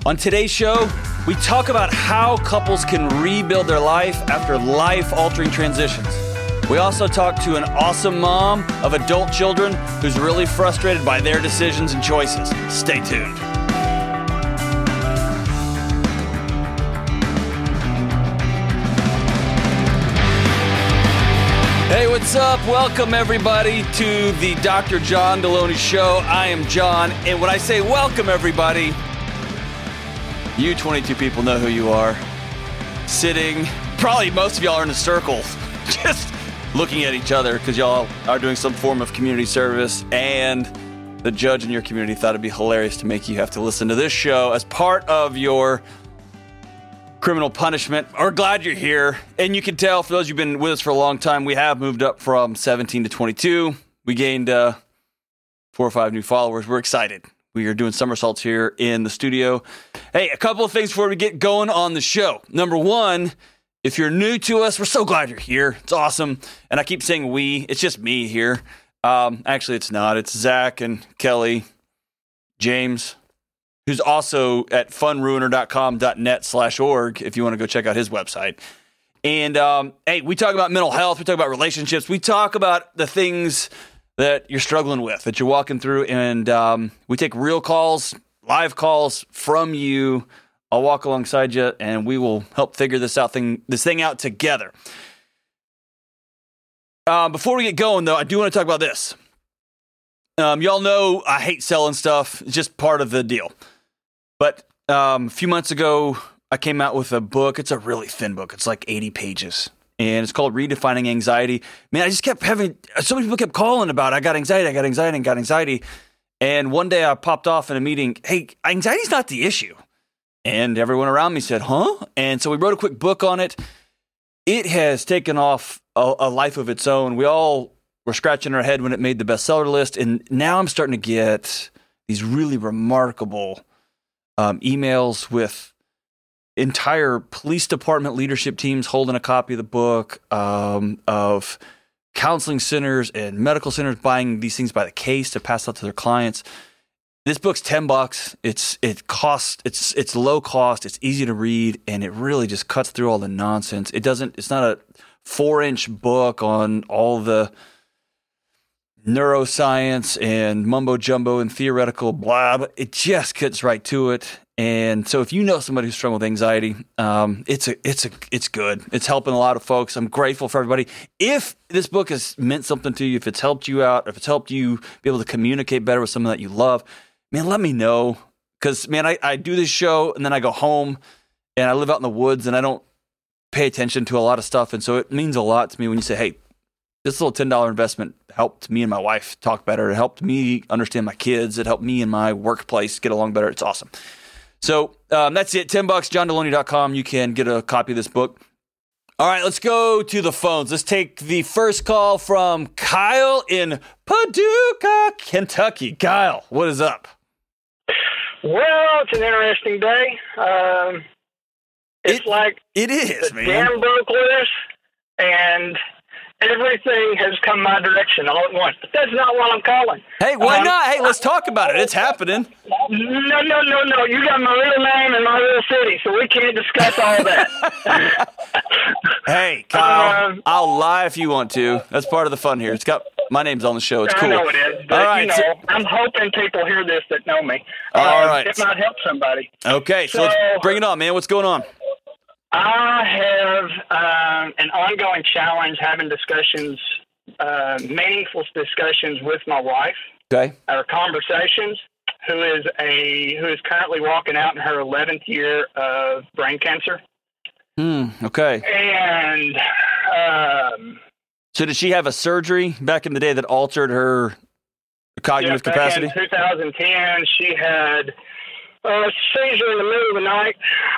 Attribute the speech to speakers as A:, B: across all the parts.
A: On today's show, we talk about how couples can rebuild their life after life-altering transitions. We also talk to an awesome mom of adult children who's really frustrated by their decisions and choices. Stay tuned. Hey, what's up? Welcome, everybody, to the Dr. John Deloney Show. I am John, and when I say welcome, everybody, you 22 people know who you are. Sitting, probably most of y'all are in a circle, just looking at each other because y'all are doing some form of community service, and the judge in your community thought it'd be hilarious to make you have to listen to this show as part of your criminal punishment. We're glad you're here, and you can tell, for those who've been with us for a long time, we have moved up from 17 to 22. We gained 4 or 5 new followers. We're excited. We are doing somersaults here in the studio. Hey, a couple of things before we get going on the show. Number one, if you're new to us, we're so glad you're here. It's awesome. And I keep saying we. It's just me here. Actually, it's not. It's Zach and Kelly, James, who's also at funruiner.com.net/org if you want to go check out his website. And, hey, we talk about mental health. We talk about relationships. We talk about the things that you're struggling with, that you're walking through. And we take real calls, live calls from you. I'll walk alongside you, and we will help figure this thing out together. Before we get going, though, I do want to talk about this. Y'all know I hate selling stuff. It's just part of the deal. But a few months ago, I came out with a book. It's a really thin book. It's like 80 pages. And it's called Redefining Anxiety. Man, I just kept having, so many people kept calling about, I got anxiety. And one day I popped off in a meeting, hey, anxiety's not the issue. And everyone around me said, huh? And so we wrote a quick book on it. It has taken off a life of its own. We all were scratching our head when it made the bestseller list. And now I'm starting to get these really remarkable emails with entire police department leadership teams holding a copy of the book, of counseling centers and medical centers buying these things by the case to pass out to their clients. This book's $10. It's low cost. It's easy to read, and it really just cuts through all the nonsense. It's not a 4-inch book on all the neuroscience and mumbo jumbo and theoretical blah. It just gets right to it. And so if you know somebody who's struggling with anxiety, it's good. It's helping a lot of folks. I'm grateful for everybody. If this book has meant something to you, if it's helped you out, if it's helped you be able to communicate better with someone that you love, man, let me know. Because, man, I do this show and then I go home and I live out in the woods and I don't pay attention to a lot of stuff. And so it means a lot to me when you say, hey, this little $10 investment helped me and my wife talk better. It helped me understand my kids. It helped me in my workplace get along better. It's awesome. So that's it. $10, johndeloney.com. You can get a copy of this book. All right, let's go to the phones. Let's take the first call from Kyle in Paducah, Kentucky. Kyle, what is up?
B: Well, it's an interesting day. It
A: is,
B: the
A: man.
B: dam broke loose, and everything has come my direction all at once. But that's not what I'm calling.
A: Hey, why not? Hey, let's talk about it. It's happening.
B: No. You got my real name and my real city, so we can't discuss all that.
A: Hey, Kyle, I'll lie if you want to. That's part of the fun here. It's got my name's on the show. It's cool.
B: I know it is, but
A: all right,
B: I'm hoping people hear this that know me.
A: All right.
B: It might help somebody.
A: Okay, so let's bring it on, man. What's going on?
B: I have an ongoing challenge having discussions, meaningful discussions with my wife.
A: Okay.
B: Our conversations, who is currently walking out in her 11th year of brain cancer.
A: Okay.
B: And
A: so did she have a surgery back in the day that altered her cognitive capacity?
B: In 2010, she had a seizure in the middle of the night.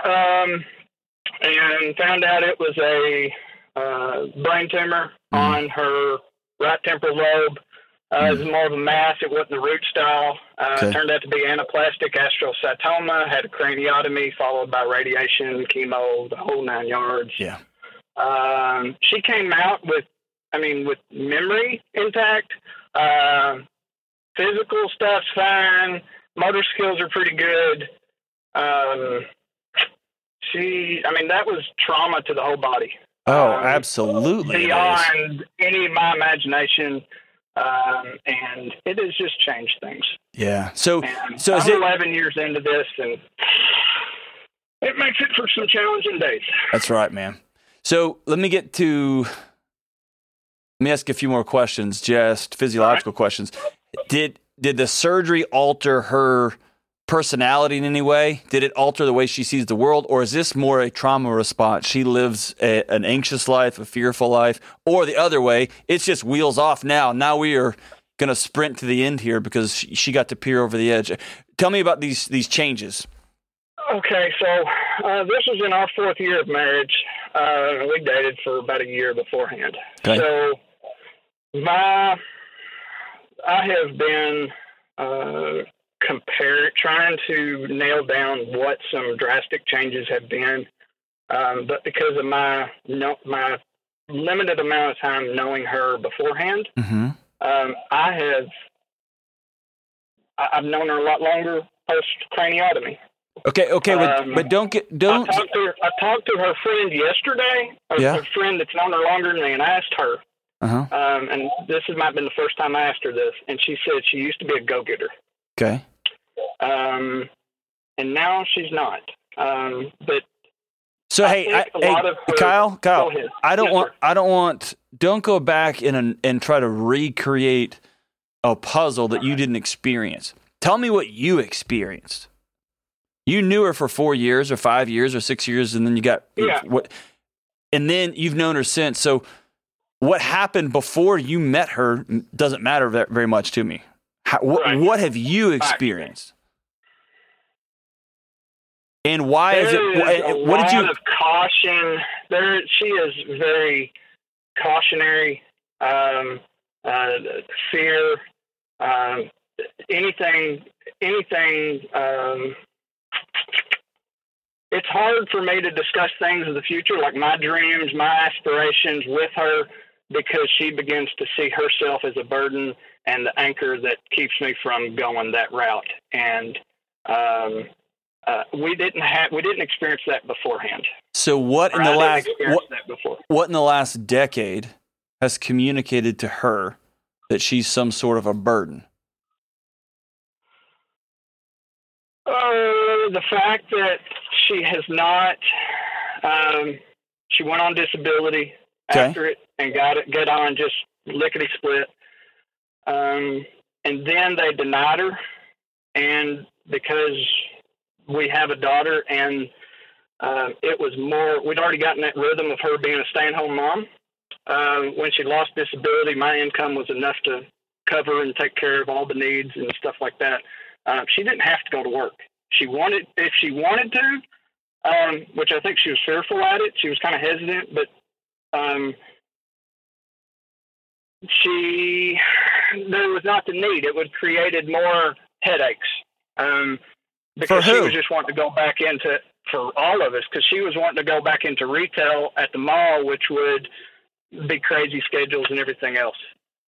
B: And found out it was a brain tumor on her right temporal lobe. It was more of a mass. It wasn't the root style. Turned out to be anaplastic astrocytoma, had a craniotomy followed by radiation, chemo, the whole 9 yards.
A: Yeah.
B: She came out with memory intact. Physical stuff's fine. Motor skills are pretty good. That was trauma to the whole body.
A: Oh, absolutely.
B: Beyond any of my imagination. And it has just changed things.
A: Yeah. So
B: I'm
A: is it
B: 11 years into this, and it makes it for some challenging days.
A: That's right, man. So let me ask you a few more questions, just physiological questions. Did the surgery alter her personality in any way? Did it alter the way she sees the world, or is this more a trauma response? She lives an anxious life, a fearful life, or the other way, it's just wheels off now. Now we are going to sprint to the end here because she got to peer over the edge. Tell me about these changes.
B: Okay, so this was in our 4th year of marriage. We dated for about a year beforehand.
A: Okay.
B: So I have been trying to nail down what some drastic changes have been, but because of my limited amount of time knowing her beforehand,
A: mm-hmm.
B: I've known her a lot longer post craniotomy.
A: Okay, but don't.
B: I talked to her friend yesterday, a friend that's known her longer than me, and I asked her.
A: Uh-huh.
B: And this might have been the first time I asked her this, and she said she used to be a go-getter.
A: Okay.
B: And now she's not. But
A: so Kyle, don't go back and try to recreate a puzzle that you didn't experience. Tell me what you experienced. You knew her for 4 years or 5 years or 6 years, and then and then you've known her since. So what happened before you met her doesn't matter very much to me. What have you experienced? And why is it? What did you?
B: Of caution. She is very cautionary. Fear. Anything. It's hard for me to discuss things of the future, like my dreams, my aspirations, with her, because she begins to see herself as a burden and the anchor that keeps me from going that route. And we didn't experience that beforehand.
A: So what in the last decade has communicated to her that she's some sort of a burden?
B: The fact that she has not, she went on disability after it and got on just lickety split. And then they denied her. And because we have a daughter and it was more, we'd already gotten that rhythm of her being a stay-at-home mom. When she lost disability, my income was enough to cover and take care of all the needs and stuff like that. She didn't have to go to work. If she wanted to, which I think she was fearful at it. She was kind of hesitant, but there was not the need. It would created more headaches. Because she was just wanting to go back into, for all of us, because she was wanting to go back into retail at the mall, which would be crazy schedules and everything else.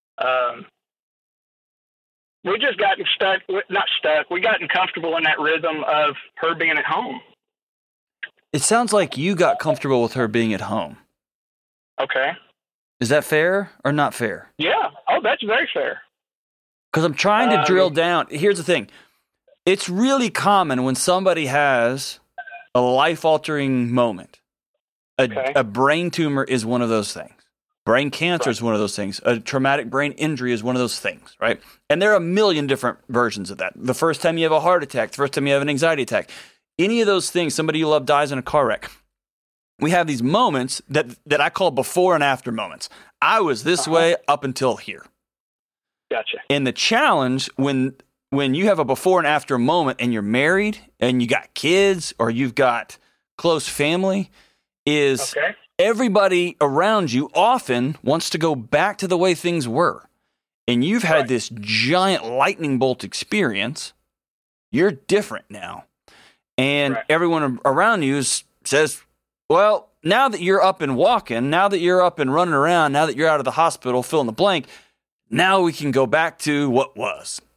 B: We just gotten we gotten comfortable in that rhythm of her being at home.
A: It sounds like you got comfortable with her being at home.
B: Okay.
A: Is that fair or not fair?
B: Yeah. Oh, that's very fair.
A: Because I'm trying to drill down. Here's the thing. It's really common when somebody has a life-altering moment. A brain tumor is one of those things. Brain cancer is one of those things. A traumatic brain injury is one of those things, right? And there are a million different versions of that. The first time you have a heart attack, the first time you have an anxiety attack, any of those things, somebody you love dies in a car wreck. We have these moments that I call before and after moments. I was this way up until here.
B: Gotcha.
A: And the challenge when you have a before and after moment and you're married and you got kids or you've got close family is everybody around you often wants to go back to the way things were. And you've had this giant lightning bolt experience. You're different now. And everyone around you says, well, now that you're up and walking, now that you're up and running around, now that you're out of the hospital, fill in the blank, now we can go back to what was.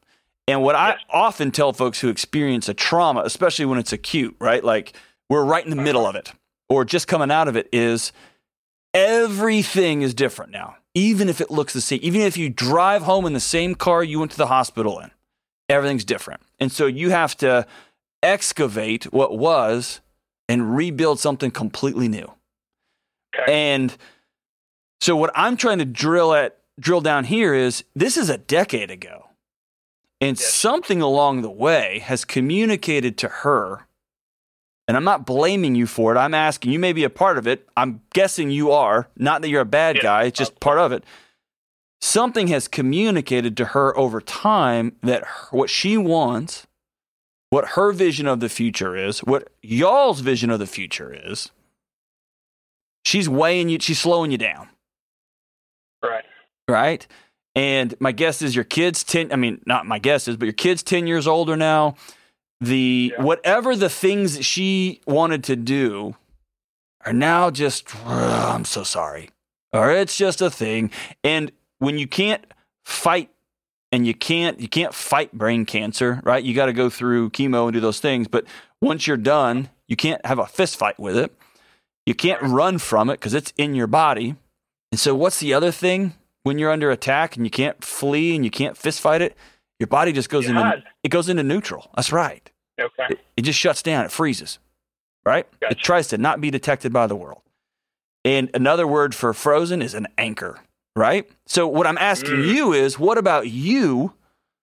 A: And what I often tell folks who experience a trauma, especially when it's acute, right? Like we're right in the middle of it or just coming out of it, is everything is different now. Even if it looks the same, even if you drive home in the same car you went to the hospital in, everything's different. And so you have to excavate what was and rebuild something completely new.
B: Okay.
A: And so what I'm trying to drill down here is this is a decade ago. And something along the way has communicated to her, and I'm not blaming you for it. I'm asking, you may be a part of it. I'm guessing you are. Not that you're a bad guy. It's just part of it. Something has communicated to her over time that what she wants, what her vision of the future is, what y'all's vision of the future is, she's slowing you down.
B: Right.
A: Right? And my guess is your kid's not my guess is, but your kid's 10 years older now. Whatever the things that she wanted to do are now just, I'm so sorry. Or it's just a thing. And when you can't fight and you can't fight brain cancer, right? You got to go through chemo and do those things. But once you're done, you can't have a fist fight with it. You can't run from it because it's in your body. And so what's the other thing? When you're under attack and you can't flee and you can't fist fight it, your body just goes into neutral. That's right.
B: Okay.
A: It just shuts down. It freezes. Right?
B: Gotcha.
A: It tries to not be detected by the world. And another word for frozen is an anchor. Right? So what I'm asking you is, what about you?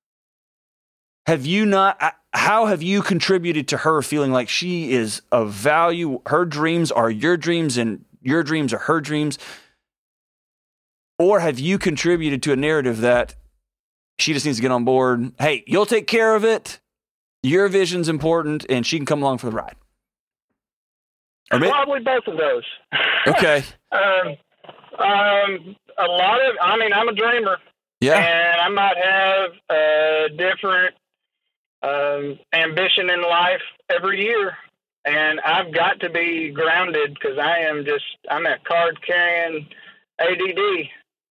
A: How have you contributed to her feeling like she is of value? Her dreams are your dreams and your dreams are her dreams. Or have you contributed to a narrative that she just needs to get on board? Hey, you'll take care of it. Your vision's important, and she can come along for the ride.
B: Probably both of those.
A: Okay.
B: I'm a dreamer.
A: Yeah.
B: And I might have a different ambition in life every year. And I've got to be grounded because I'm a card carrying ADD.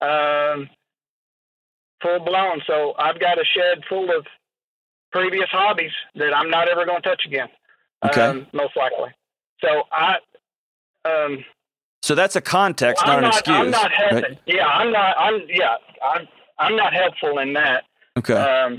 B: Full blown. So I've got a shed full of previous hobbies that I'm not ever going to touch again.
A: Okay.
B: Most likely. So
A: so that's a context, not an excuse.
B: I'm not helping.
A: Right?
B: Yeah, I'm not helpful in that.
A: Okay.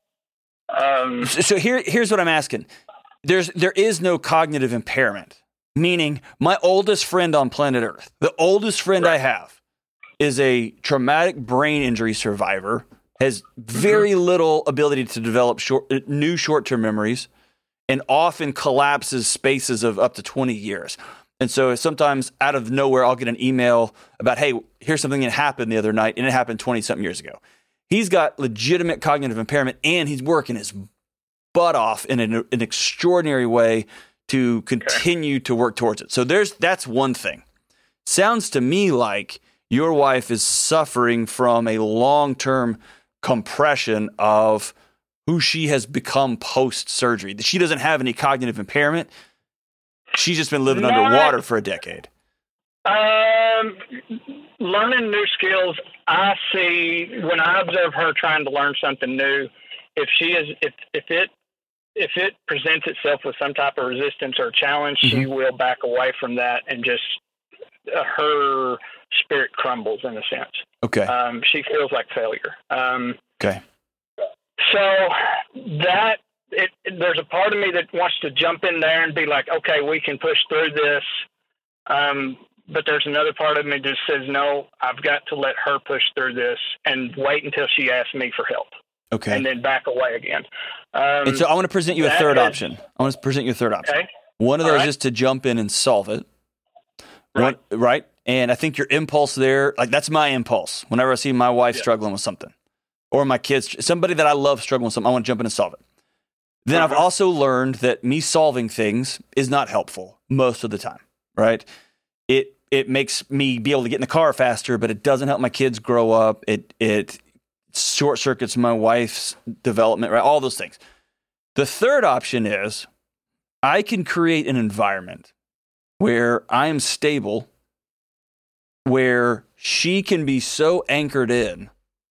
A: So here's what I'm asking. There is no cognitive impairment, meaning my oldest friend on planet Earth, the oldest friend I have, is a traumatic brain injury survivor, has very little ability to develop new short-term memories, and often collapses spaces of up to 20 years. And so sometimes out of nowhere, I'll get an email about, hey, here's something that happened the other night, and it happened 20-something years ago. He's got legitimate cognitive impairment, and he's working his butt off in an extraordinary way to continue to work towards it. So that's one thing. Sounds to me like your wife is suffering from a long-term compression of who she has become post-surgery. She doesn't have any cognitive impairment. She's just been living underwater for a decade.
B: Learning new skills, I see when I observe her trying to learn something new, if it presents itself with some type of resistance or challenge, she will back away from that and just her spirit crumbles in a sense.
A: Okay.
B: She feels like failure.
A: Okay.
B: So there's a part of me that wants to jump in there and be like, okay, we can push through this. But there's another part of me that says, no, I've got to let her push through this and wait until she asks me for help.
A: Okay.
B: And then back away again.
A: And so I want to present you a third option.
B: Okay.
A: One of those is to jump in and solve it.
B: Right.
A: Right. And I think your impulse there, like that's my impulse. Whenever I see my wife struggling with something or my kids, somebody that I love struggling with something, I want to jump in and solve it. Then I've also learned that me solving things is not helpful most of the time, right? It makes me be able to get in the car faster, but it doesn't help my kids grow up. It short circuits my wife's development, right? All those things. The third option is I can create an environment where I am stable, where she can be so anchored in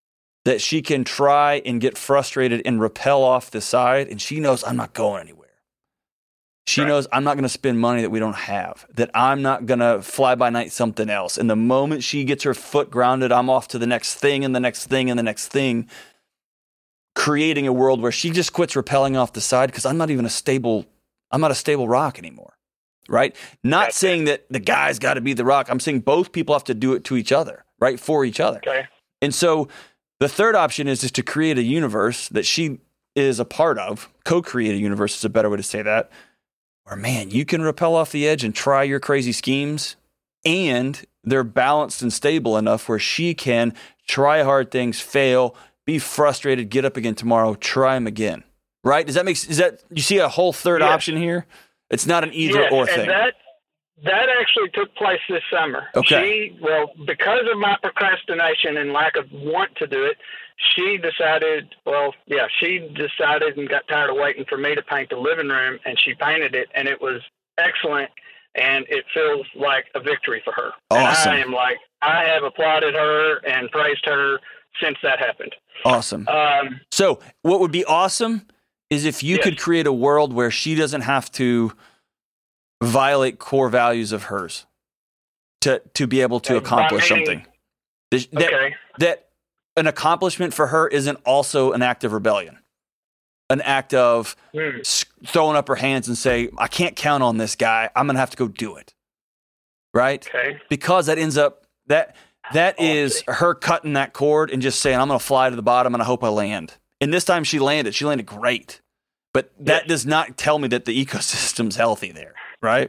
A: that she can try and get frustrated and rappel off the side, and she knows I'm not going anywhere. She knows I'm not going to spend money that we don't have, that I'm not going to fly by night something else. And the moment she gets her foot grounded, I'm off to the next thing and the next thing and the next thing, creating a world where she just quits rappelling off the side because I'm not a stable rock anymore, right? Not saying that the guy's got to be the rock. I'm saying both people have to do it to each other, right? For each other.
B: Okay.
A: And so the third option is to create a universe that she is a part of. Co-create a universe is a better way to say that. Where, man, you can rappel off the edge and try your crazy schemes, and they're balanced and stable enough where she can try hard things, fail, be frustrated, get up again tomorrow, try them again. Right? Does that you see a whole third option here? It's not an either or thing.
B: That actually took place this summer.
A: Okay.
B: Because of my procrastination and lack of want to do it, she decided and got tired of waiting for me to paint the living room, and she painted it, and it was excellent, and it feels like a victory for her.
A: Awesome.
B: And I have applauded her and praised her since that happened.
A: Awesome. So what would be awesome is if you could create a world where she doesn't have to violate core values of hers to be able to accomplish something. That an accomplishment for her isn't also an act of rebellion, an act of throwing up her hands and say, I can't count on this guy. I'm going to have to go do it. Right? Okay. Because that ends up, that is her cutting that cord and just saying, I'm going to fly to the bottom and I hope I land. And this time she landed. She landed great. But that does not tell me that the ecosystem's healthy there. Right?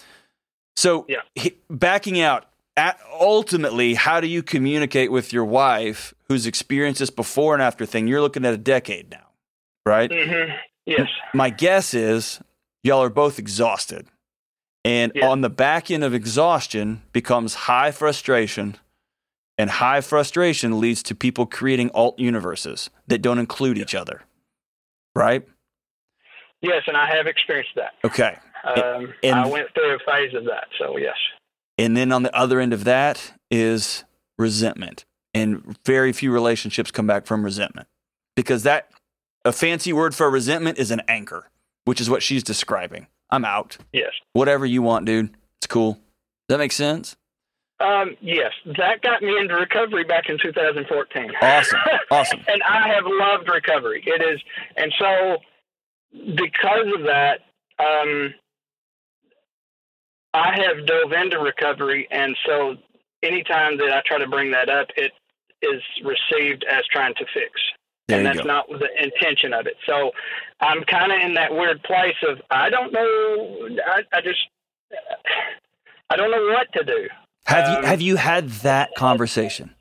A: So backing out, ultimately, how do you communicate with your wife who's experienced this before and after thing? You're looking at a decade now, right?
B: Mm-hmm. Yes.
A: My guess is y'all are both exhausted. And on the back end of exhaustion becomes high frustration, and high frustration leads to people creating alt universes that don't include each other, right?
B: Yes, and I have experienced that.
A: Okay.
B: And I went through a phase of that, so yes.
A: And then on the other end of that is resentment. And very few relationships come back from resentment. Because a fancy word for resentment is an anchor, which is what she's describing. I'm out.
B: Yes.
A: Whatever you want, dude. It's cool. Does that make sense?
B: Yes. That got me into recovery back in 2014.
A: Awesome.
B: And I have loved recovery. It is, and so because of that, I have dove into recovery, and so anytime that I try to bring that up, it is received as trying to fix. And that's not the intention of it. So I'm kind of in that weird place of, I don't know, I don't know what to do.
A: Have you had that conversation?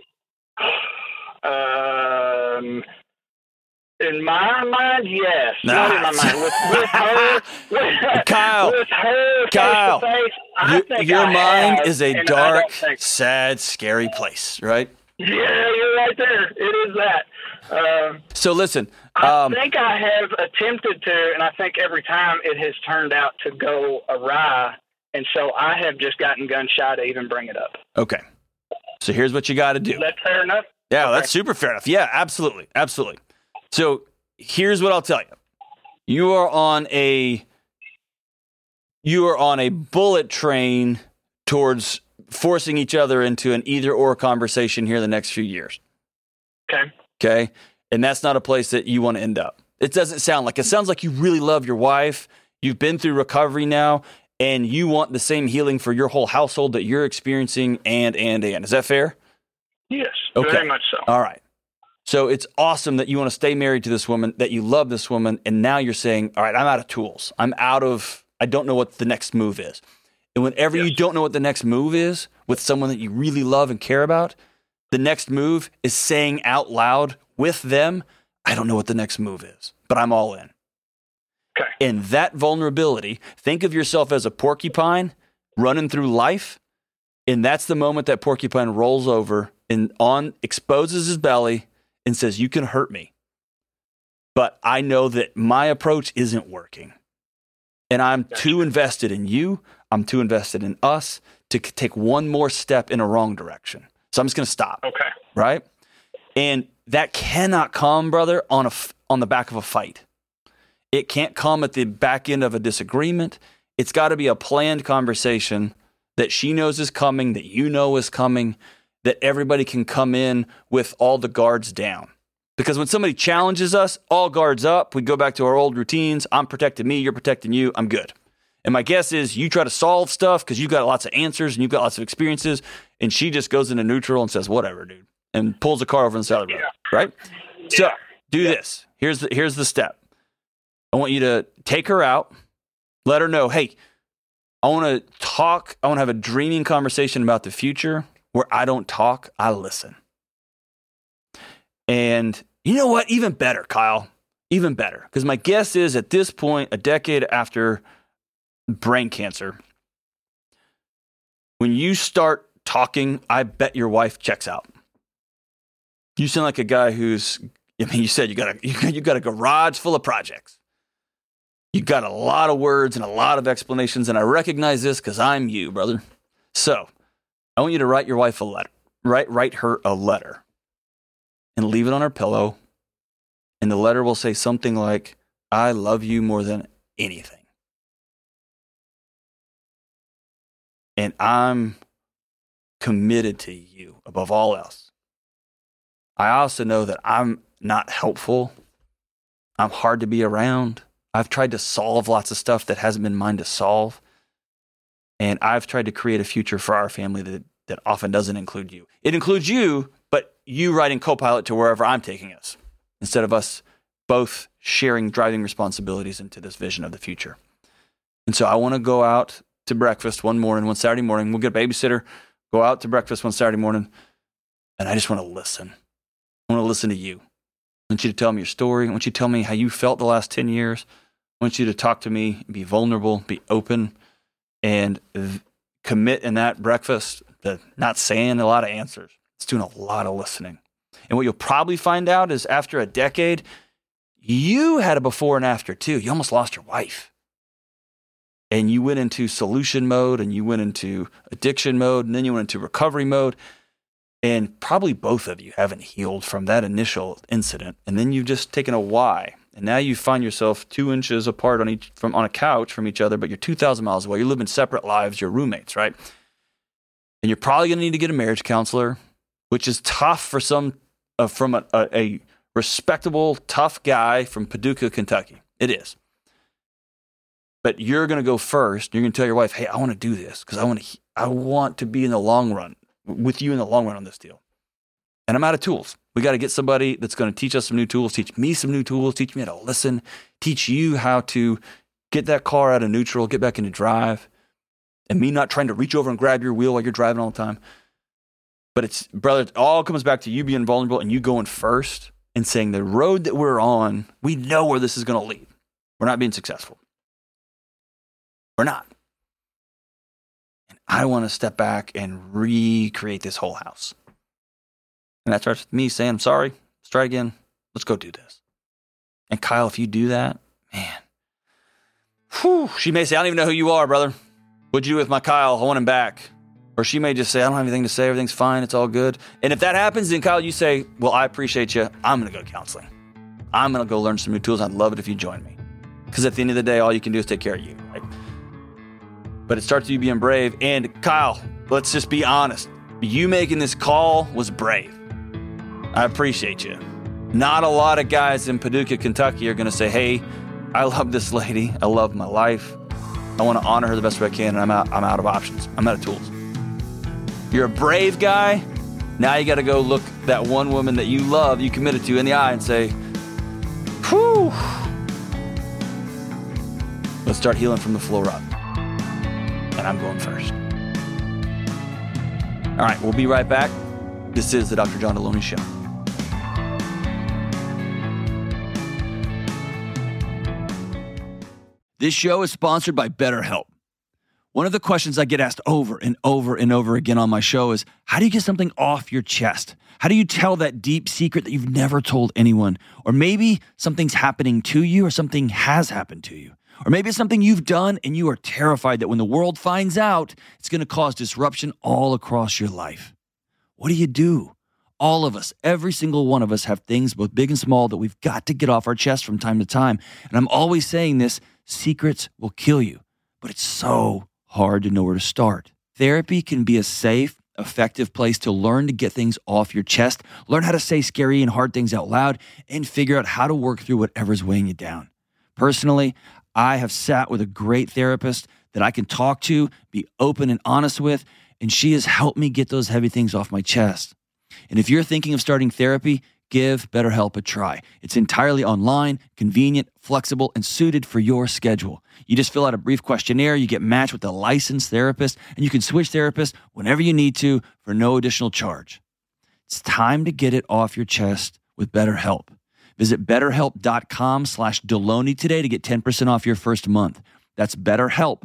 B: In my mind, yes. Not in my mind. With her,
A: Kyle,
B: face-to-face, I think
A: your mind is a dark,
B: sad,
A: scary place, right?
B: Yeah, you're right there. It is that.
A: So listen.
B: I think I have attempted to, and I think every time it has turned out to go awry, and so I have just gotten gun shy to even bring it up.
A: Okay. So here's what you got to do.
B: Is that fair enough?
A: Yeah, okay. That's super fair enough. Yeah, absolutely. So here's what I'll tell you. You are on a bullet train towards forcing each other into an either-or conversation here the next few years. Okay? And that's not a place that you want to end up. It doesn't sound like. It sounds like you really love your wife. You've been through recovery now, and you want the same healing for your whole household that you're experiencing and. Is that fair?
B: Yes, very much so.
A: All right. So it's awesome that you want to stay married to this woman, that you love this woman, and now you're saying, all right, I'm out of tools. I don't know what the next move is. And whenever you don't know what the next move is with someone that you really love and care about, the next move is saying out loud with them, I don't know what the next move is, but I'm all in.
B: Okay.
A: And that vulnerability, think of yourself as a porcupine running through life, and that's the moment that porcupine rolls over and exposes his belly and says, you can hurt me, but I know that my approach isn't working. And I'm too invested in you. I'm too invested in us to take one more step in a wrong direction. So I'm just going to stop.
B: Okay.
A: Right? And that cannot come, brother, on the back of a fight. It can't come at the back end of a disagreement. It's got to be a planned conversation that she knows is coming, that you know is coming, that everybody can come in with all the guards down. Because when somebody challenges us, all guards up, we go back to our old routines. I'm protecting me, you're protecting you, I'm good. And my guess is you try to solve stuff because you've got lots of answers and you've got lots of experiences, and she just goes into neutral and says, whatever, dude, and pulls the car over on the side of the road, right? So do this. Here's the step. I want you to take her out, let her know, hey, I want to talk. I want to have a dreaming conversation about the future where I don't talk, I listen. And you know what? Even better, Kyle. Even better. Because my guess is at this point, a decade after brain cancer, when you start talking, I bet your wife checks out. You sound like a guy who's, you said you got a garage full of projects. You got a lot of words and a lot of explanations, and I recognize this because I'm you, brother. So I want you to write your wife a letter. Write her a letter and leave it on her pillow. And the letter will say something like, I love you more than anything. And I'm committed to you above all else. I also know that I'm not helpful. I'm hard to be around. I've tried to solve lots of stuff that hasn't been mine to solve. And I've tried to create a future for our family that often doesn't include you. It includes you, but you riding co-pilot to wherever I'm taking us, instead of us both sharing driving responsibilities into this vision of the future. And so I want to go out to breakfast one Saturday morning. We'll get a babysitter, go out to breakfast one Saturday morning, and I just want to listen. I want to listen to you. I want you to tell me your story. I want you to tell me how you felt the last 10 years. I want you to talk to me, be vulnerable, be open, and commit in that breakfast to not saying a lot of answers. It's doing a lot of listening. And what you'll probably find out is after a decade, you had a before and after too. You almost lost your wife. And you went into solution mode, and you went into addiction mode, and then you went into recovery mode. And probably both of you haven't healed from that initial incident. And then you've just taken a Y. And now you find yourself 2 inches apart on a couch from each other, but you're 2,000 miles away. You're living separate lives. You're roommates, right? And you're probably going to need to get a marriage counselor, which is tough for some from a respectable, tough guy from Paducah, Kentucky. It is. But you're going to go first. You're going to tell your wife, hey, I want to do this because I want to be in the long run with you in the long run on this deal. And I'm out of tools. We got to get somebody that's going to teach us some new tools, teach me some new tools, teach me how to listen, teach you how to get that car out of neutral, get back into drive, and me not trying to reach over and grab your wheel while you're driving all the time. But it's, brother, it all comes back to you being vulnerable and you going first and saying the road that we're on, we know where this is going to lead. We're not being successful. We're not. And I want to step back and recreate this whole house. And that starts with me saying, I'm sorry. Let's try again. Let's go do this. And Kyle, if you do that, man, she may say, I don't even know who you are, brother. What'd you do with my Kyle? I want him back. Or she may just say, I don't have anything to say. Everything's fine. It's all good. And if that happens, then Kyle, you say, well, I appreciate you. I'm going to go to counseling. I'm going to go learn some new tools. I'd love it if you join me. Because at the end of the day, all you can do is take care of you, right? But it starts with you being brave. And Kyle, let's just be honest. You making this call was brave. I appreciate you. Not a lot of guys in Paducah, Kentucky are going to say, hey, I love this lady. I love my life. I want to honor her the best way I can, and I'm out of options. I'm out of tools. You're a brave guy. Now you got to go look that one woman that you love, you committed to, in the eye and say, whew. Let's start healing from the floor up. And I'm going first. All right, we'll be right back. This is the Dr. John Delony Show. This show is sponsored by BetterHelp. One of the questions I get asked over and over and over again on my show is, how do you get something off your chest? How do you tell that deep secret that you've never told anyone? Or maybe something's happening to you, or something has happened to you. Or maybe it's something you've done and you are terrified that when the world finds out, it's going to cause disruption all across your life. What do you do?
C: All of us, every single one of us have things both big and small that we've got to get off our chest from time to time. And I'm always saying this, secrets will kill you, but it's so hard to know where to start. Therapy can be a safe, effective place to learn to get things off your chest, learn how to say scary and hard things out loud, and figure out how to work through whatever's weighing you down. Personally, I have sat with a great therapist that I can talk to, be open and honest with, and she has helped me get those heavy things off my chest. And if you're thinking of starting therapy, give BetterHelp a try. It's entirely online, convenient, flexible, and suited for your schedule. You just fill out a brief questionnaire, you get matched with a licensed therapist, and you can switch therapists whenever you need to for no additional charge. It's time to get it off your chest with BetterHelp. Visit BetterHelp.com/Delony today to get 10% off your first month. That's BetterHelp,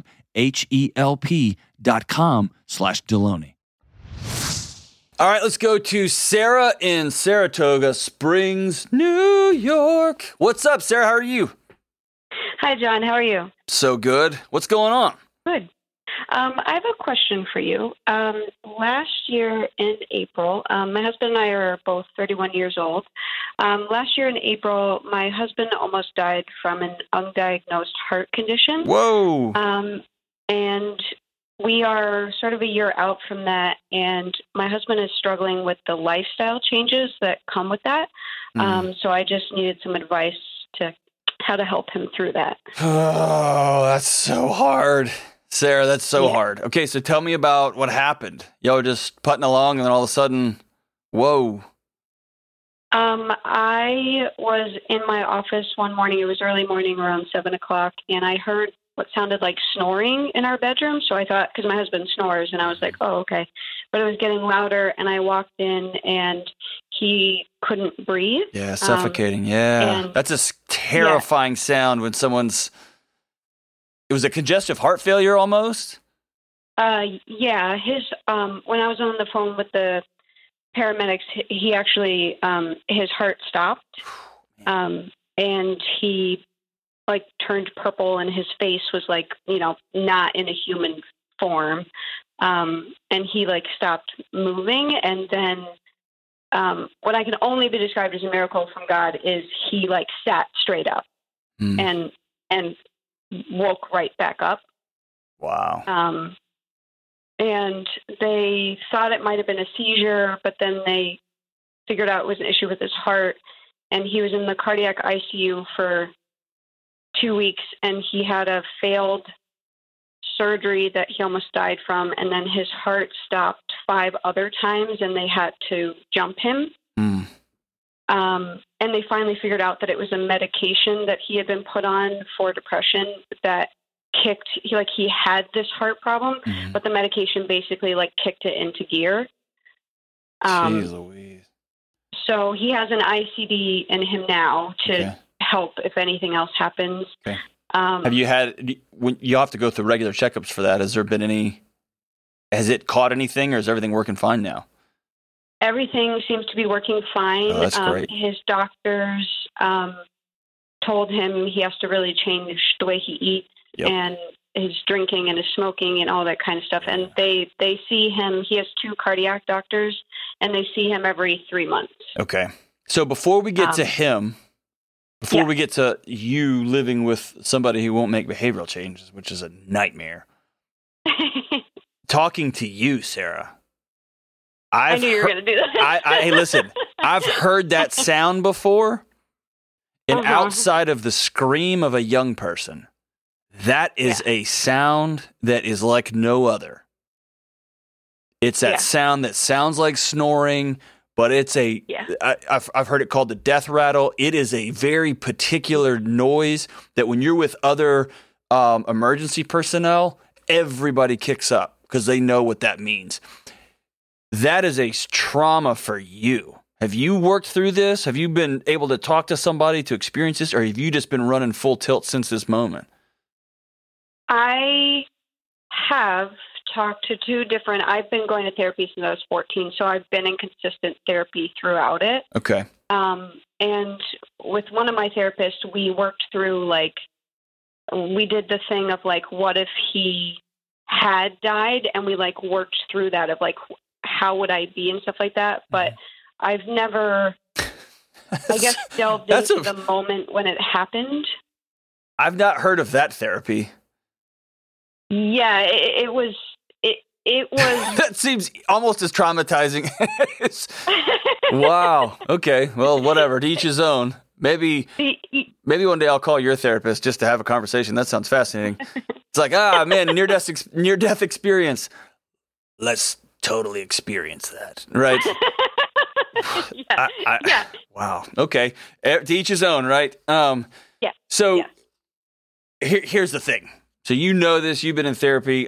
C: HELP.com/Delony.
A: All right, let's go to Sarah in Saratoga Springs, New York. What's up, Sarah? How are you?
D: Hi, John. How are you?
A: So good. What's going on?
D: Good. I have a question for you. Last year in April, my husband and I are both 31 years old. Last year in April, my husband almost died from an undiagnosed heart condition.
A: Whoa.
D: And we are sort of a year out from that, and my husband is struggling with the lifestyle changes that come with that. So I just needed some advice to how to help him through that.
A: Oh, that's so hard. Sarah, that's so hard. Okay, so tell me about what happened. Y'all were just putting along, and then all of a sudden, whoa.
D: I was in my office one morning. It was early morning, around 7 o'clock, and I heard what sounded like snoring in our bedroom. So I thought, because my husband snores, and I was like, oh, okay. But it was getting louder, and I walked in, and he couldn't breathe.
A: Yeah, suffocating. That's a terrifying sound when someone's... It was a congestive heart failure almost?
D: Yeah. His when I was on the phone with the paramedics, he actually, his heart stopped. And he turned purple, and his face was not in a human form. And he stopped moving. And then what I can only be described as a miracle from God is he sat straight up and woke right back up.
A: Wow.
D: And they thought it might have been a seizure, but then they figured out it was an issue with his heart. And he was in the cardiac ICU for 2 weeks, and he had a failed surgery that he almost died from. And then his heart stopped 5 other times, and they had to jump him. And they finally figured out that it was a medication that he had been put on for depression that kicked, he had this heart problem, but the medication basically kicked it into gear.
A: Jeez Louise.
D: So he has an ICD in him now to help if anything else happens.
A: Okay. Have you had, you have to go through regular checkups for that. Has there been has it caught anything, or is everything working fine now?
D: Everything seems to be working fine.
A: Oh, that's great.
D: His doctors told him he has to really change the way he eats and his drinking and his smoking and all that kind of stuff. And they see him. He has 2 cardiac doctors, and they see him every 3 months.
A: Okay. So before we get to him, we get to you living with somebody who won't make behavioral changes, which is a nightmare, talking to you, Sarah. I knew you were going to do that. Hey, listen, I've heard that sound before, and outside of the scream of a young person, that is a sound that is like no other. It's that sound that sounds like snoring, but it's I've heard it called the death rattle. It is a very particular noise that when you're with other emergency personnel, everybody kicks up because they know what that means. That is a trauma for you. Have you worked through this? Have you been able to talk to somebody to experience this, or have you just been running full tilt since this moment?
D: I have talked to 2 different, I've been going to therapy since I was 14, so I've been in consistent therapy throughout it.
A: Okay.
D: And with one of my therapists, we worked through, we did the thing of, what if he had died? And we, worked through that of, how would I be and stuff like that. But I've never, I guess, delved into the moment when it happened.
A: I've not heard of that therapy.
D: Yeah, it was.
A: That seems almost as traumatizing. Wow. Okay. Well, whatever. To each his own. Maybe one day I'll call your therapist just to have a conversation. That sounds fascinating. It's like, man, near-death experience. Let's totally experience that, right?
D: Yeah.
A: Wow. Okay. To each his own, right?
D: Yeah.
A: So here's the thing. So you know this. You've been in therapy.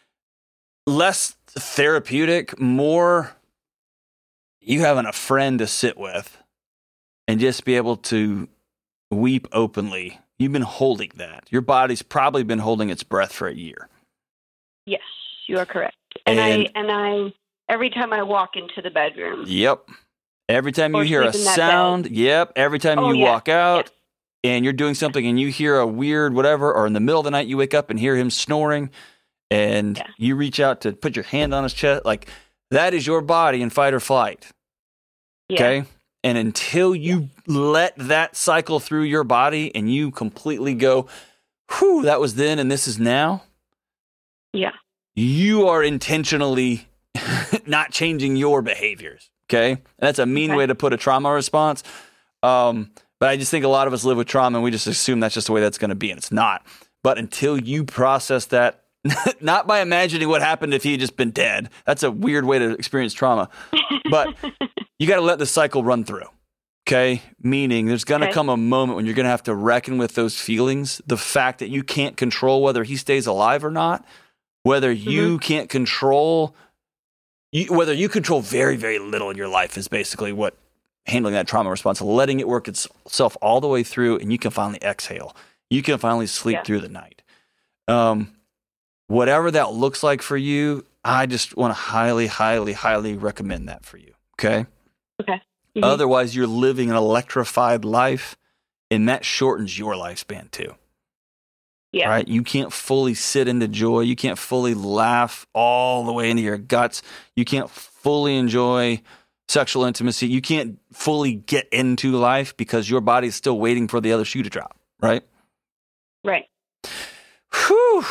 A: Less therapeutic, more you having a friend to sit with and just be able to weep openly. You've been holding that. Your body's probably been holding its breath for a year.
D: Yes, you are correct. And I every time I walk into the bedroom.
A: Yep. Every time you hear a sound. Yep. Every time you walk out and you're doing something and you hear a weird whatever, or in the middle of the night you wake up and hear him snoring and you reach out to put your hand on his chest, like that is your body in fight or flight.
D: Yeah.
A: Okay. And until you let that cycle through your body and you completely go, whew, that was then and this is now.
D: Yeah.
A: You are intentionally not changing your behaviors. Okay. And that's a mean way to put a trauma response. But I just think a lot of us live with trauma and we just assume that's just the way that's going to be. And it's not. But until you process that, not by imagining what happened if he had just been dead. That's a weird way to experience trauma. But you got to let the cycle run through. Okay? Meaning there's going to come a moment when you're going to have to reckon with those feelings. The fact that you can't control whether he stays alive or not. Whether you can't control, whether you control very, very little in your life is basically what handling that trauma response, letting it work itself all the way through, and you can finally exhale. You can finally sleep through the night. Whatever that looks like for you, I just want to highly, highly, highly recommend that for you. Okay?
D: Okay.
A: Otherwise, you're living an electrified life, and that shortens your lifespan too.
D: Yeah.
A: Right? You can't fully sit into joy. You can't fully laugh all the way into your guts. You can't fully enjoy sexual intimacy. You can't fully get into life because your body's still waiting for the other shoe to drop. Right?
D: Right.
A: Whew.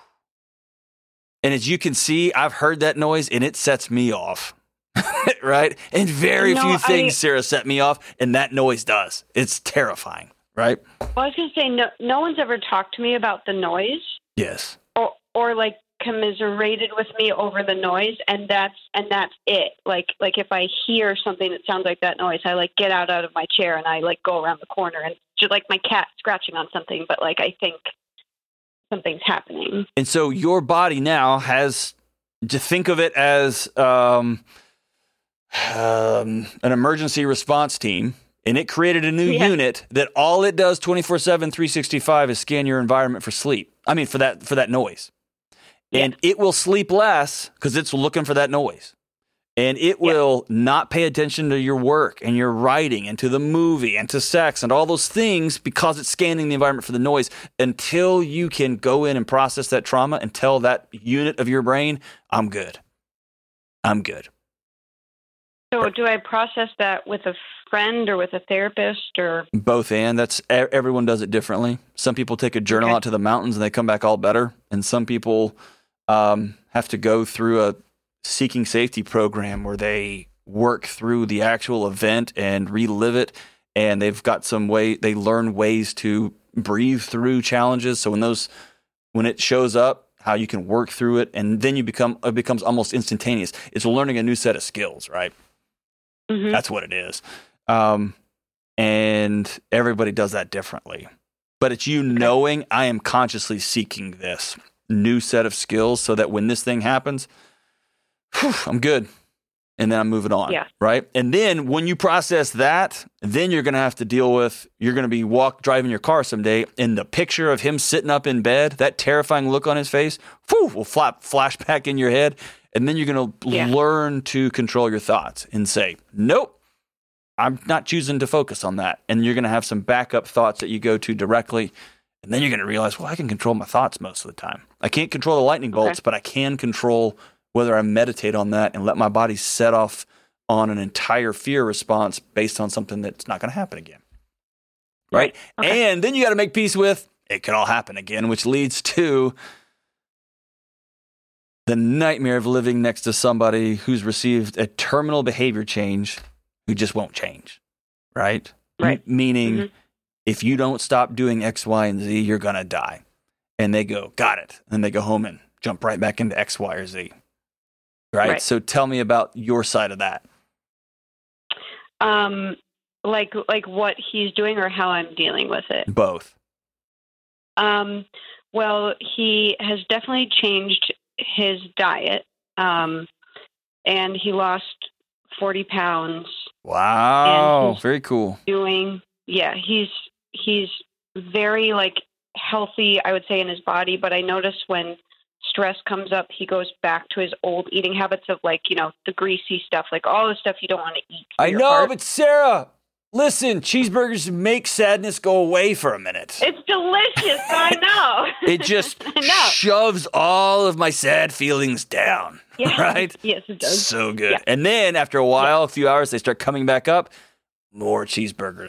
A: And as you can see, I've heard that noise and it sets me off. Right? And very few things, Sarah, set me off, and that noise does. It's terrifying. Right?
D: Well, I was going to say, no one's ever talked to me about the noise.
A: Yes.
D: Or like commiserated with me over the noise, and that's it. Like if I hear something that sounds like that noise, I like get out of my chair and I like go around the corner, and just like my cat scratching on something, but like I think something's happening. And
A: so your body now has to think of it as an emergency response team. And it created a new unit that all it does 24/7, 365 is scan your environment for sleep. I mean, for that noise. And it will sleep less because it's looking for that noise. And it will not pay attention to your work and your writing and to the movie and to sex and all those things because it's scanning the environment for the noise until you can go in and process that trauma and tell that unit of your brain, I'm good. I'm good.
D: So do I process that with a friend or with a therapist or
A: both? And that's everyone does it differently. Some people take a journal out to the mountains and they come back all better, and some people have to go through a seeking safety program where they work through the actual event and relive it, and they've got they learn ways to breathe through challenges. So when it shows up, how you can work through it, and then it becomes almost instantaneous. It's learning a new set of skills, right? Mm-hmm. That's what it is. And everybody does that differently. But it's you knowing I am consciously seeking this new set of skills so that when this thing happens, I'm good. And then I'm moving on. Yeah. Right? And then when you process that, then you're going to have to deal with, you're going to be driving your car someday, and the picture of him sitting up in bed, that terrifying look on his face, will flash back in your head. And then you're going to learn to control your thoughts and say, nope, I'm not choosing to focus on that. And you're going to have some backup thoughts that you go to directly. And then you're going to realize, well, I can control my thoughts most of the time. I can't control the lightning bolts, but I can control whether I meditate on that and let my body set off on an entire fear response based on something that's not going to happen again. Right?
D: Okay.
A: And then you got to make peace with it could all happen again, which leads to the nightmare of living next to somebody who's received a terminal behavior change who just won't change. Right?
D: Right.
A: Meaning, if you don't stop doing X, Y, and Z, you're going to die. And they go, got it. And they go home and jump right back into X, Y, or Z. Right? So tell me about your side of that.
D: Like what he's doing or how I'm dealing with it?
A: Both.
D: Well, he has definitely changed his diet. And he lost 40 pounds.
A: Wow. Very cool.
D: He's very healthy, I would say, in his body, but I notice when stress comes up, he goes back to his old eating habits of the greasy stuff, all the stuff you don't want to eat.
A: I know, but Sarah, listen, cheeseburgers make sadness go away for a minute.
D: It's delicious, I know.
A: It just shoves all of my sad feelings down, right?
D: Yes, it does.
A: So good.
D: Yeah.
A: And then after a while, a few hours, they start coming back up. More cheeseburgers.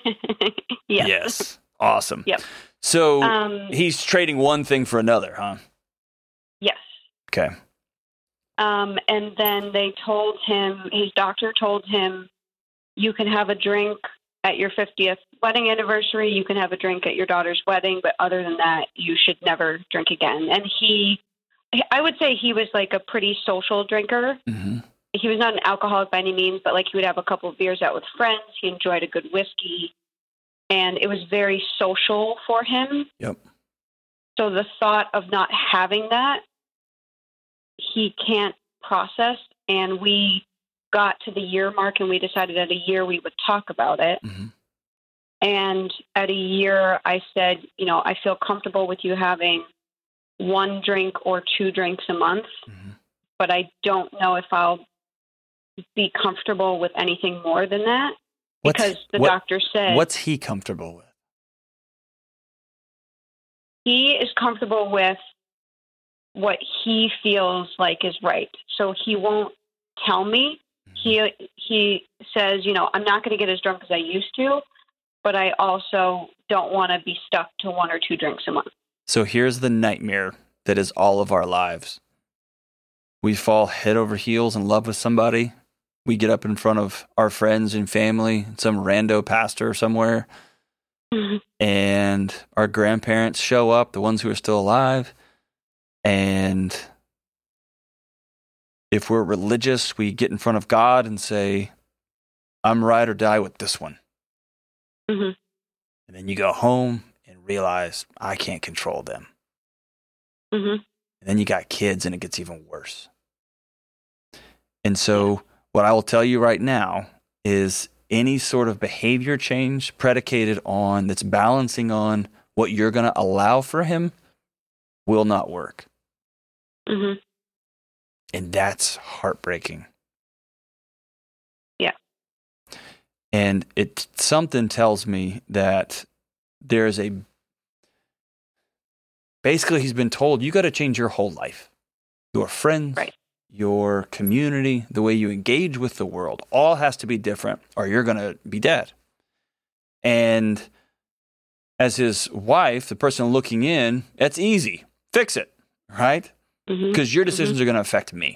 A: Yes. Awesome.
D: Yep.
A: So he's trading one thing for another, huh?
D: Yes.
A: Okay.
D: And then his doctor told him, you can have a drink at your 50th wedding anniversary. You can have a drink at your daughter's wedding. But other than that, you should never drink again. And I would say he was a pretty social drinker. Mm-hmm. He was not an alcoholic by any means, but he would have a couple of beers out with friends. He enjoyed a good whiskey. And it was very social for him.
A: Yep.
D: So the thought of not having that, he can't process. And we got to the year mark and we decided at a year we would talk about it. Mm-hmm. And at a year, I said, I feel comfortable with you having 1 drink or 2 drinks a month, but I don't know if I'll be comfortable with anything more than that. Because the doctor said...
A: What's he comfortable with?
D: He is comfortable with what he feels like is right. So he won't tell me. He says, I'm not going to get as drunk as I used to, but I also don't want to be stuck to 1 or 2 drinks a month.
A: So here's the nightmare that is all of our lives. We fall head over heels in love with somebody. We get up in front of our friends and family, some rando pastor somewhere, and our grandparents show up, the ones who are still alive. And if we're religious, we get in front of God and say, I'm ride or die with this one. Mm-hmm. And then you go home and realize, I can't control them. Mm-hmm. And then you got kids and it gets even worse. And so what I will tell you right now is any sort of behavior change predicated on, that's balancing on what you're going to allow for him, will not work. Mm-hmm. And that's heartbreaking.
D: Yeah.
A: And something tells me that there's basically he's been told, you got to change your whole life. Your friends, right, your community, the way you engage with the world, all has to be different or you're going to be dead. And as his wife, the person looking in, it's easy. Fix it, right? Because your decisions are going to affect me.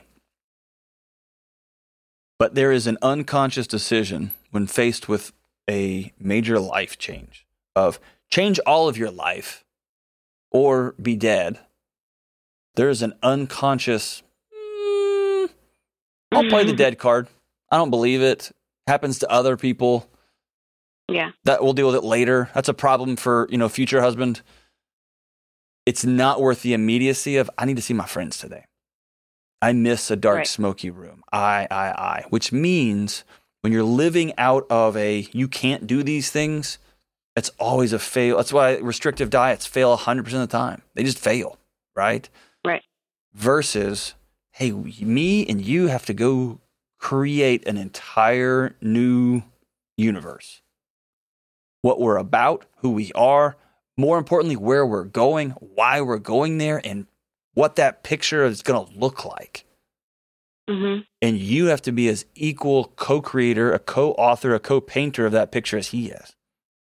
A: But there is an unconscious decision when faced with a major life change of change all of your life or be dead. There is an unconscious, I'll play the dead card. I don't believe it. Happens to other people.
D: Yeah.
A: That we'll deal with it later. That's a problem for, future husband. It's not worth the immediacy of, I need to see my friends today. I miss a dark, smoky room. Which means when you're living out of you can't do these things, it's always a fail. That's why restrictive diets fail 100% of the time. They just fail, right?
D: Right.
A: Versus, hey, me and you have to go create an entire new universe. What we're about, who we are, more importantly, where we're going, why we're going there, and what that picture is going to look like.
D: Mm-hmm.
A: And you have to be as equal co-creator, a co-author, a co-painter of that picture as he is.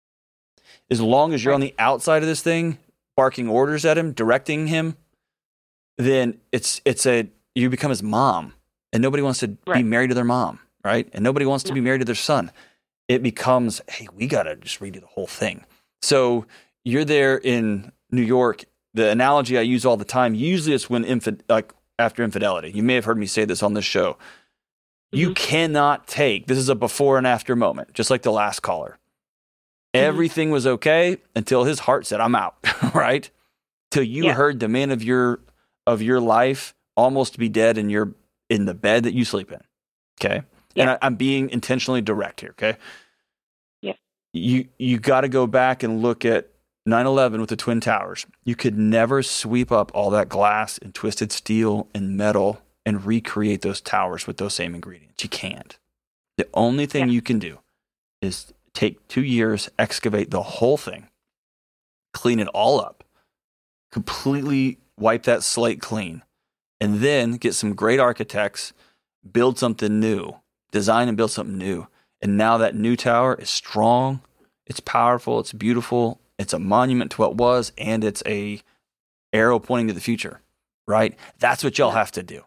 A: As long as you're on the outside of this thing, barking orders at him, directing him, then you become his mom. And nobody wants to be married to their mom, right? And nobody wants to be married to their son. It becomes, hey, we got to just redo the whole thing. So you're there in New York. The analogy I use all the time, usually it's when after infidelity. You may have heard me say this on this show. You cannot take, this is a before and after moment, just like the last caller. Everything was okay until his heart said, I'm out, right? Till you heard the man of your life almost be dead and you're in the bed that you sleep in. Okay. And I'm being intentionally direct here. Okay.
D: Yeah.
A: You got to go back and look at 9/11 with the Twin Towers. You could never sweep up all that glass and twisted steel and metal and recreate those towers with those same ingredients. You can't. The only thing you can do is take 2 years, excavate the whole thing, clean it all up, completely wipe that slate clean, and then get some great architects, build something new, design and build something new. And now that new tower is strong, it's powerful, it's beautiful, it's a monument to what was, and it's a arrow pointing to the future, right? That's what y'all have to do.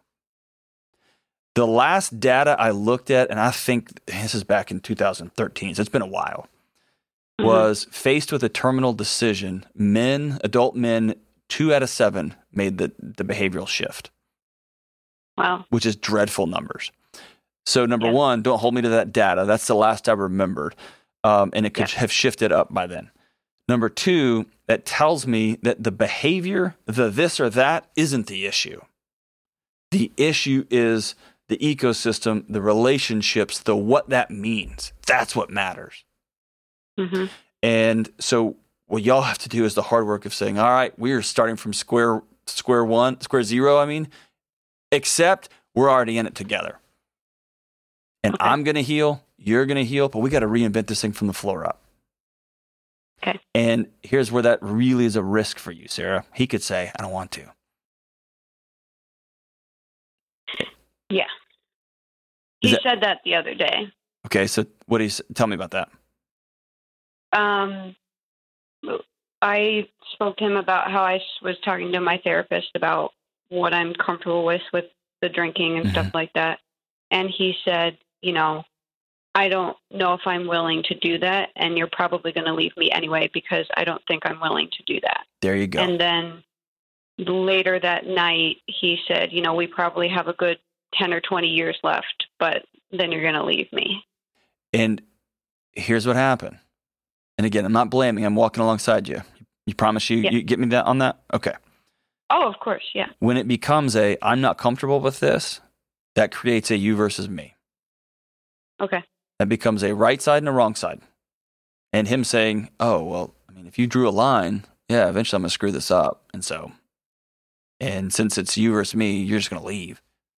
A: The last data I looked at, and I think this is back in 2013, so it's been a while, was faced with a terminal decision. Adult men, 2 out of 7 made the behavioral shift.
D: Wow.
A: Which is dreadful numbers. So number one, don't hold me to that data. That's the last I remembered. And it could have shifted up by then. Number 2, that tells me that the behavior, the this or that, isn't the issue. The issue is the ecosystem, the relationships, the what that means. That's what matters. And so what y'all have to do is the hard work of saying, all right, we're starting from square zero, except we're already in it together. And I'm going to heal, you're going to heal, but we got to reinvent this thing from the floor up.
D: Okay.
A: And here's where that really is a risk for you, Sarah. He could say, I don't want to.
D: Yeah. He said that the other day.
A: Okay, so tell me about that.
D: I spoke to him about how I was talking to my therapist about what I'm comfortable with the drinking and stuff like that. And he said, I don't know if I'm willing to do that, and you're probably going to leave me anyway because I don't think I'm willing to do that.
A: There you go.
D: And then later that night, he said, we probably have a good 10 or 20 years left, but then you're going to leave me.
A: And here's what happened. And again, I'm not blaming. I'm walking alongside you. You promise you get me that on that? Okay.
D: Oh, of course, yeah.
A: When it becomes I'm not comfortable with this, that creates a you versus me.
D: Okay.
A: That becomes a right side and a wrong side. And him saying, oh, well, if you drew a line, eventually I'm going to screw this up. And since it's you versus me, you're just going to leave.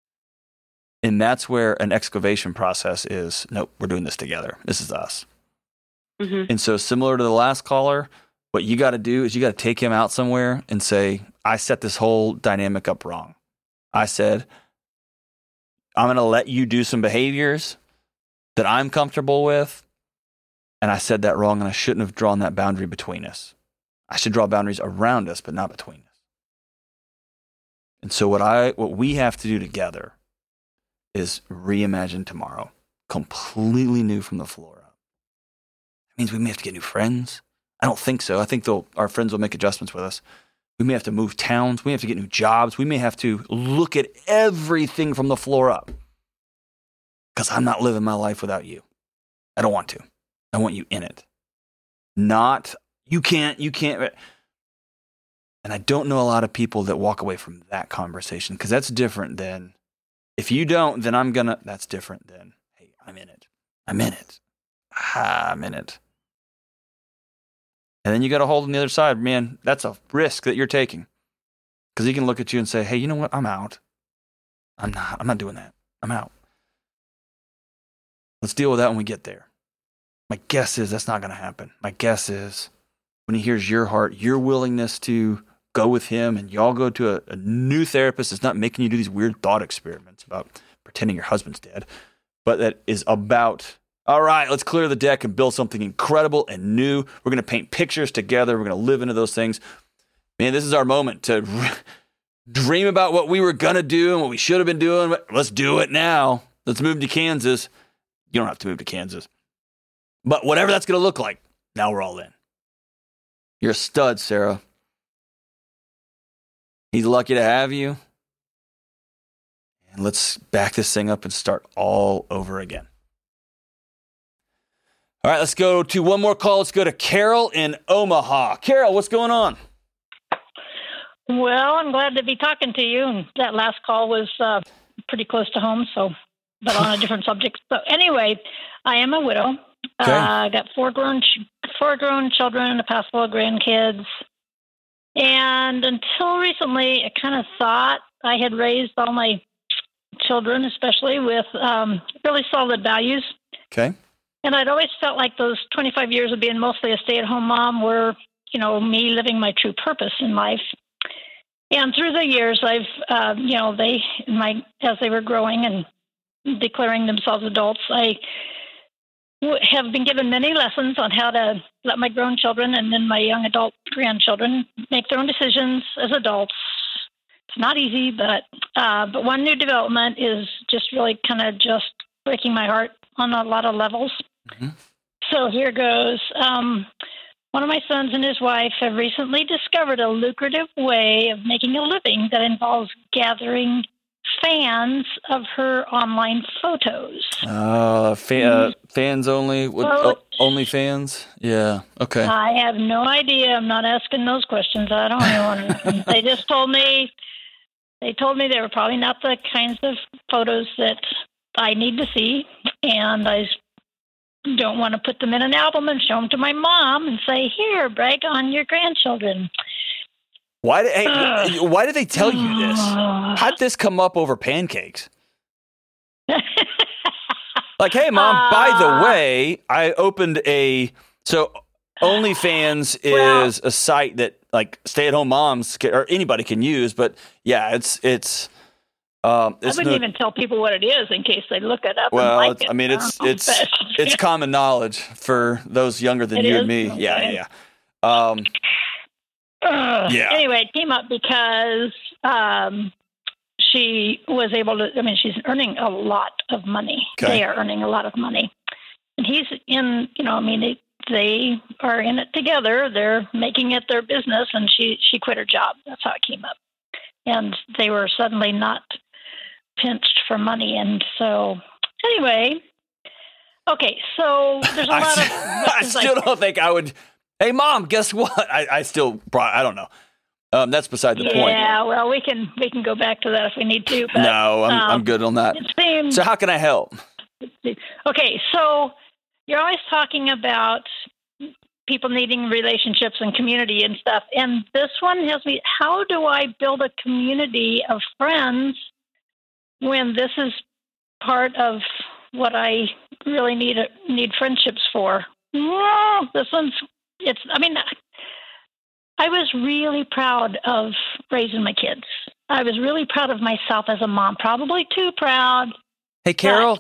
A: And that's where an excavation process is, nope, we're doing this together. This is us. And so similar to the last caller, what you got to do is you got to take him out somewhere and say, I set this whole dynamic up wrong. I said, I'm going to let you do some behaviors that I'm comfortable with. And I said that wrong, and I shouldn't have drawn that boundary between us. I should draw boundaries around us, but not between us. And so what we have to do together is reimagine tomorrow, completely new from the floor up. It means we may have to get new friends. I don't think so. I think our friends will make adjustments with us. We may have to move towns. We may have to get new jobs. We may have to look at everything from the floor up. Because I'm not living my life without you. I don't want to. I want you in it. Not, you can't. And I don't know a lot of people that walk away from that conversation, because that's different than, if you don't, then that's different than, hey, I'm in it. I'm in it. I'm in it. And then you got to hold on the other side. Man, that's a risk that you're taking. Because he can look at you and say, hey, you know what? I'm out. I'm not doing that. I'm out. Let's deal with that when we get there. My guess is that's not going to happen. My guess is when he hears your heart, your willingness to go with him, and y'all go to a new therapist that's not making you do these weird thought experiments about pretending your husband's dead, but that is about, all right, let's clear the deck and build something incredible and new. We're going to paint pictures together. We're going to live into those things. Man, this is our moment to dream about what we were going to do and what we should have been doing. Let's do it now. Let's move to Kansas. You don't have to move to Kansas. But whatever that's going to look like, now we're all in. You're a stud, Sarah. He's lucky to have you. And let's back this thing up and start all over again. All right, let's go to one more call. Let's go to Carol in Omaha. Carol, what's going on?
E: Well, I'm glad to be talking to you. And that last call was pretty close to home, but on a different subject. So anyway, I am a widow.
A: Okay.
E: I got four grown children and a passel of grandkids. And until recently, I kind of thought I had raised all my children, especially with really solid values.
A: Okay.
E: And I'd always felt like those 25 years of being mostly a stay-at-home mom were, me living my true purpose in life. And through the years, I've, as they were growing and declaring themselves adults, I have been given many lessons on how to let my grown children and then my young adult grandchildren make their own decisions as adults. It's not easy, but one new development is just really kind of just breaking my heart on a lot of levels. Mm-hmm. So here goes. One of my sons and his wife have recently discovered a lucrative way of making a living that involves gathering fans of her online photos.
A: Fans only? Only fans? Yeah, okay.
E: I have no idea. I'm not asking those questions. I don't know. They just told me they were probably not the kinds of photos that I need to see, and I don't want to put them in an album and show them to my mom and say, here, brag on your grandchildren.
A: Why did they tell you this? How did this come up over pancakes? Like, hey, Mom, by the way, I opened OnlyFans is a site that like stay-at-home moms or anybody can use, but yeah, it's I
E: wouldn't even tell people what it is in case they look it up.
A: Well,
E: and like it.
A: I mean, it's common knowledge for those younger than you and me. Okay. Yeah.
E: Anyway, it came up because she was able to. I mean, she's earning a lot of money. Okay. They are earning a lot of money, and he's in. They are in it together. They're making it their business, and she quit her job. That's how it came up, and they were suddenly not pinched for money. And so anyway, okay, so there's a lot of
A: I still don't think I would. Hey, Mom, guess what? I don't know. That's beside the point.
E: Yeah, well, we can go back to that if we need to. But,
A: no, I'm good on that. So how can I help?
E: Okay, so you're always talking about people needing relationships and community and stuff, and this one has me. How do I build a community of friends when this is part of what I really need friendships for? Well, this one's. I was really proud of raising my kids. I was really proud of myself as a mom, probably too proud.
A: Hey, Carol,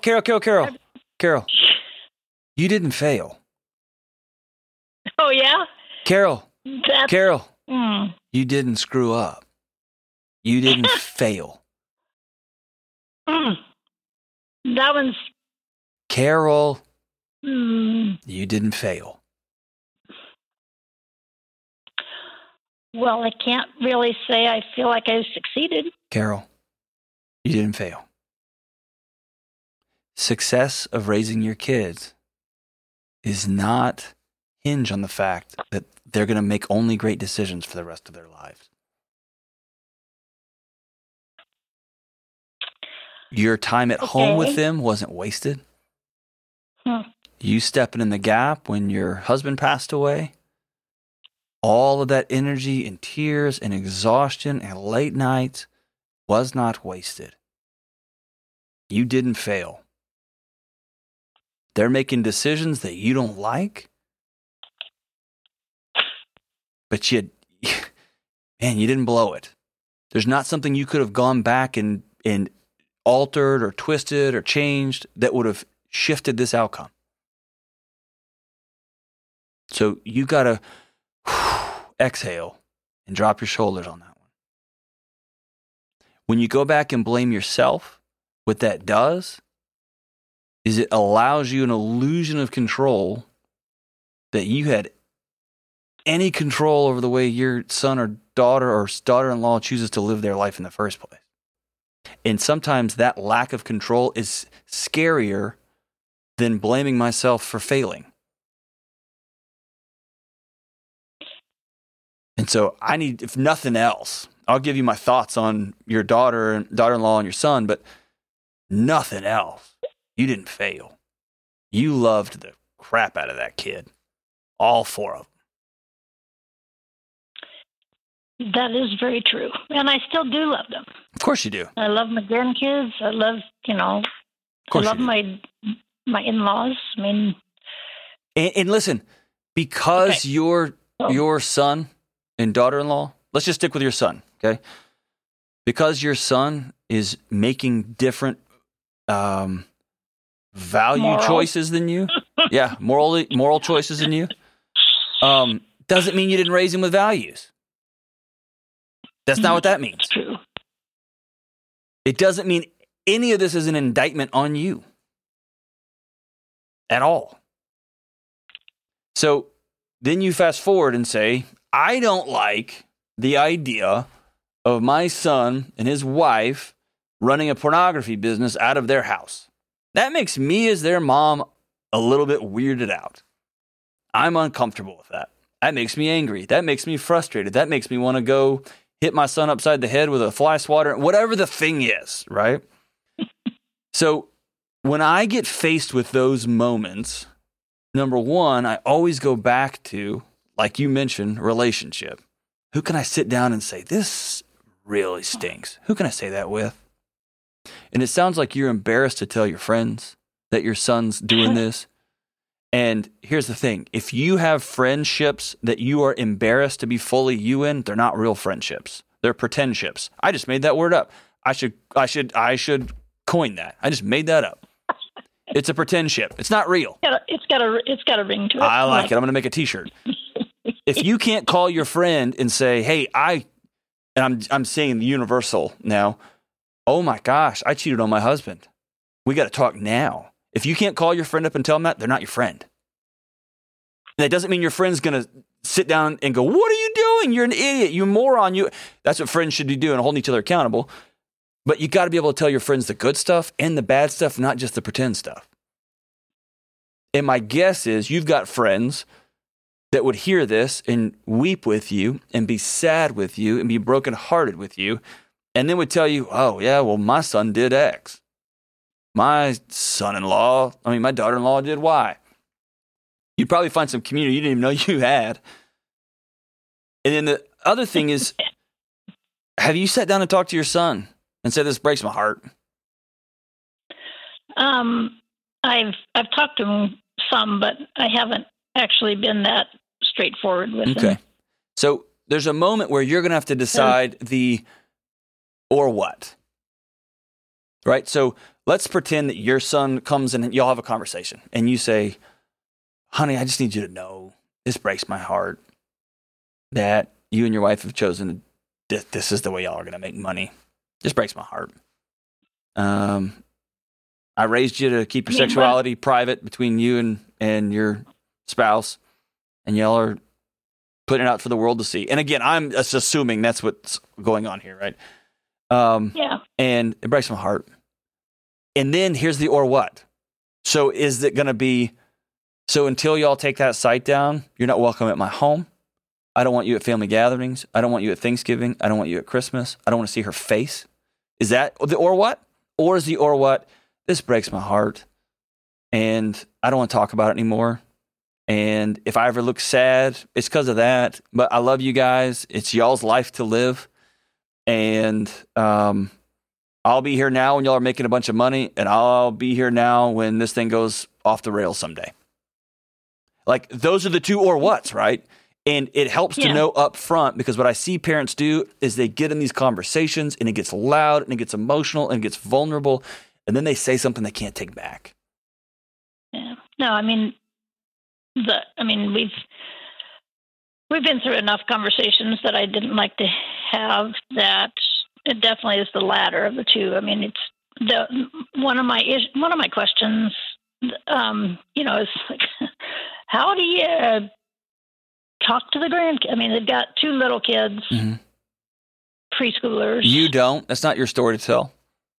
A: you didn't fail.
E: Oh, yeah?
A: Carol, you didn't screw up. You didn't fail.
E: That one's...
A: Carol, you didn't fail.
E: Well, I can't really say I feel like I succeeded.
A: Carol, you didn't fail. Success of raising your kids is not hinge on the fact that they're going to make only great decisions for the rest of their lives. Your time at home with them wasn't wasted. You stepping in the gap when your husband passed away. All of that energy and tears and exhaustion and late nights was not wasted. You didn't fail. They're making decisions that you don't like, but you didn't blow it. There's not something you could have gone back and altered or twisted or changed that would have shifted this outcome. So you got to exhale and drop your shoulders on that one. When you go back and blame yourself, what that does is it allows you an illusion of control that you had any control over the way your son or daughter-in-law chooses to live their life in the first place. And sometimes that lack of control is scarier than blaming myself for failing. And so I need, if nothing else, I'll give you my thoughts on your daughter-in-law and your son, but nothing else. You didn't fail. You loved the crap out of that kid. All four of them.
E: That is very true. And I still do love them.
A: Of course you do.
E: I love my grandkids. I love, I love my in-laws. I mean.
A: And listen, because your son and daughter-in-law, let's just stick with your son, okay? Because your son is making different value choices than you. Yeah, moral choices than you. Doesn't mean you didn't raise him with values. That's not what that means.
E: It's true.
A: It doesn't mean any of this is an indictment on you at all. So then you fast forward and say, I don't like the idea of my son and his wife running a pornography business out of their house. That makes me as their mom a little bit weirded out. I'm uncomfortable with that. That makes me angry. That makes me frustrated. That makes me want to go hit my son upside the head with a fly swatter, whatever the thing is, right? So when I get faced with those moments, number one, I always go back to, like you mentioned, relationship. Who can I sit down and say, this really stinks? Who can I say that with? And it sounds like you're embarrassed to tell your friends that your son's doing this. And here's the thing. If you have friendships that you are embarrassed to be fully you in, they're not real friendships. They're pretendships. I just made that word up. I should coin that. I just made that up. It's a pretendship. It's not real.
E: It's got a ring to it.
A: I like it. I'm going to make a t-shirt. If you can't call your friend and say, hey, I'm saying the universal now, oh my gosh, I cheated on my husband. We got to talk now. If you can't call your friend up and tell them that, they're not your friend. And that doesn't mean your friend's going to sit down and go, what are you doing? You're an idiot. You moron. That's what friends should be doing, holding each other accountable. But you got to be able to tell your friends the good stuff and the bad stuff, not just the pretend stuff. And my guess is you've got friends that would hear this and weep with you and be sad with you and be brokenhearted with you, and then would tell you, oh, yeah, well, my son did X. My daughter-in-law did Y. You'd probably find some community you didn't even know you had. And then the other thing is, have you sat down and talked to your son and said, this breaks my heart?
E: I've talked to him some, but I haven't actually been that straightforward with him.
A: Okay. So there's a moment where you're going to have to decide the or what. Right? So let's pretend that your son comes in and y'all have a conversation and you say, honey, I just need you to know this breaks my heart that you and your wife have chosen this is the way y'all are going to make money. This breaks my heart. I raised you to keep your sexuality private between you and your spouse, and y'all are putting it out for the world to see. And again, I'm just assuming that's what's going on here, right?
E: Yeah.
A: And it breaks my heart. And then here's the or what. So is it going to be, so until y'all take that site down, you're not welcome at my home. I don't want you at family gatherings. I don't want you at Thanksgiving. I don't want you at Christmas. I don't want to see her face. Is that the or what? Or is the or what? This breaks my heart. And I don't want to talk about it anymore. And if I ever look sad, it's because of that. But I love you guys. It's y'all's life to live. And I'll be here now when y'all are making a bunch of money. And I'll be here now when this thing goes off the rails someday. Like, those are the two or whats, right? And it helps to know up front, because what I see parents do is they get in these conversations and it gets loud and it gets emotional and it gets vulnerable. And then they say something they can't take back.
E: Yeah. No, I mean, we've been through enough conversations that I didn't like to have. That it definitely is the latter of the two. I mean, it's one of my questions, is like, how do you talk to the grandkids? I mean, they've got 2 little kids, preschoolers.
A: You don't. That's not your story to tell.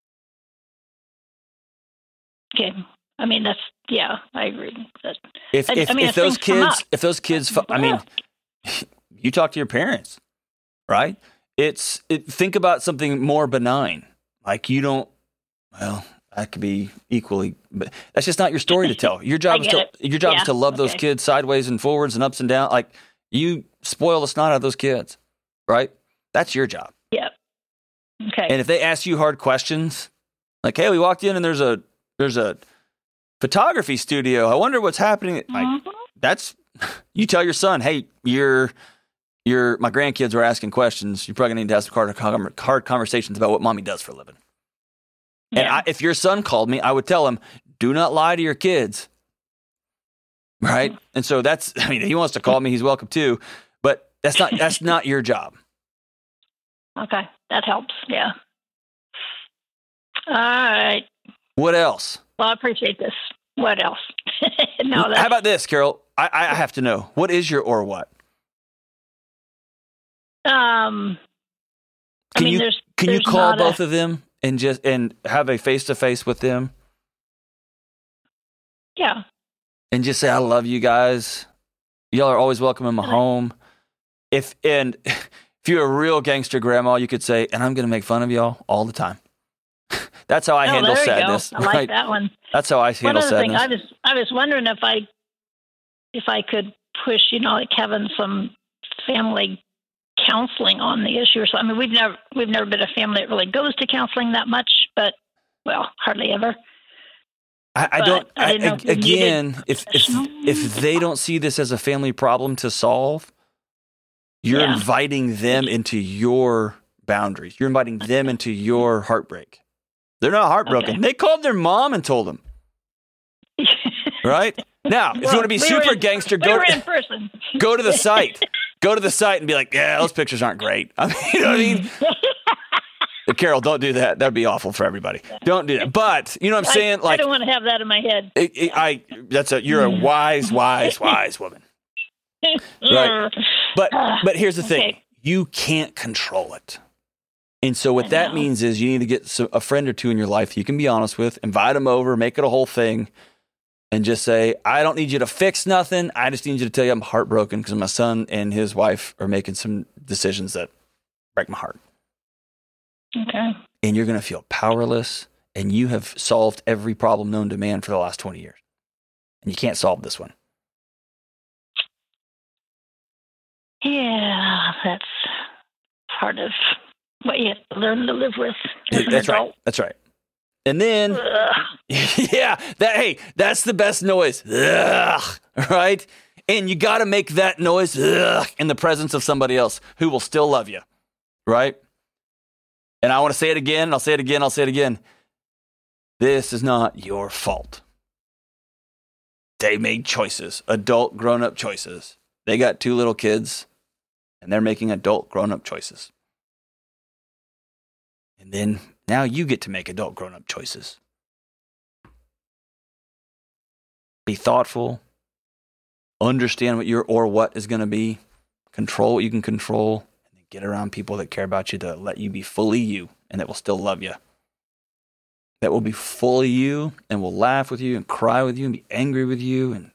E: Okay. I mean, I agree.
A: If those kids, I mean, you talk to your parents, right? Think about something more benign. Like that could be equally, but that's just not your story to tell. Your job is to love those kids sideways and forwards and ups and downs. Like, you spoil the snot out of those kids, right? That's your job.
E: Yep. Okay.
A: And if they ask you hard questions, like, hey, we walked in and there's a photography studio. I wonder what's happening. Like, that's, you tell your son, hey, my grandkids were asking questions. You're probably gonna need to have some hard conversations about what mommy does for a living. Yeah. And if your son called me, I would tell him, do not lie to your kids. Right. And so he wants to call me, he's welcome too, but that's not your job.
E: Okay. That helps. Yeah. All right.
A: What else?
E: Well, I appreciate this. What else?
A: How about this, Carol? I have to know. What is your or what?
E: Can
A: you call both of them and have a face-to-face with them?
E: Yeah.
A: And just say, I love you guys. Y'all are always welcome in my home. If you're a real gangster grandma, you could say, and I'm going to make fun of y'all all the time. That's how I handle sadness.
E: I like that one.
A: That's how I handle sadness.
E: One other thing, I was wondering if I could push, like having some family counseling on the issue or something. I mean, we've never been a family that really goes to counseling that much, but hardly ever.
A: If they don't see this as a family problem to solve, you're inviting them into your boundaries. You're inviting them into your heartbreak. They're not heartbroken. Okay. They called their mom and told them. Right? Now, if you want to be super gangster, go to the site. Go to the site and be like, yeah, those pictures aren't great. I mean, you know what I mean? Carol, don't do that. That'd be awful for everybody. Don't do that. But you know what I'm saying?
E: I don't want to have that in my head.
A: You're a wise woman. Right? But here's the thing. You can't control it. And so what that means is you need to get a friend or two in your life you can be honest with, invite them over, make it a whole thing, and just say, I don't need you to fix nothing. I just need you to tell you I'm heartbroken because my son and his wife are making some decisions that break my heart.
E: Okay.
A: And you're going to feel powerless, and you have solved every problem known to man for the last 20 years. And you can't solve this one.
E: Yeah, that's part of what you have to learn to live with.
A: That's right. And then, that's the best noise. Ugh, right? And you got to make that noise in the presence of somebody else who will still love you, right? And I want to say it again. I'll say it again. This is not your fault. They made choices, adult, grown-up choices. They got 2 little kids, and they're making adult, grown-up choices. And then now you get to make adult, grown-up choices. Be thoughtful. Understand what your or what is going to be. Control what you can control. And then get around people that care about you to let you be fully you and that will still love you. That will be fully you and will laugh with you and cry with you and be angry with you and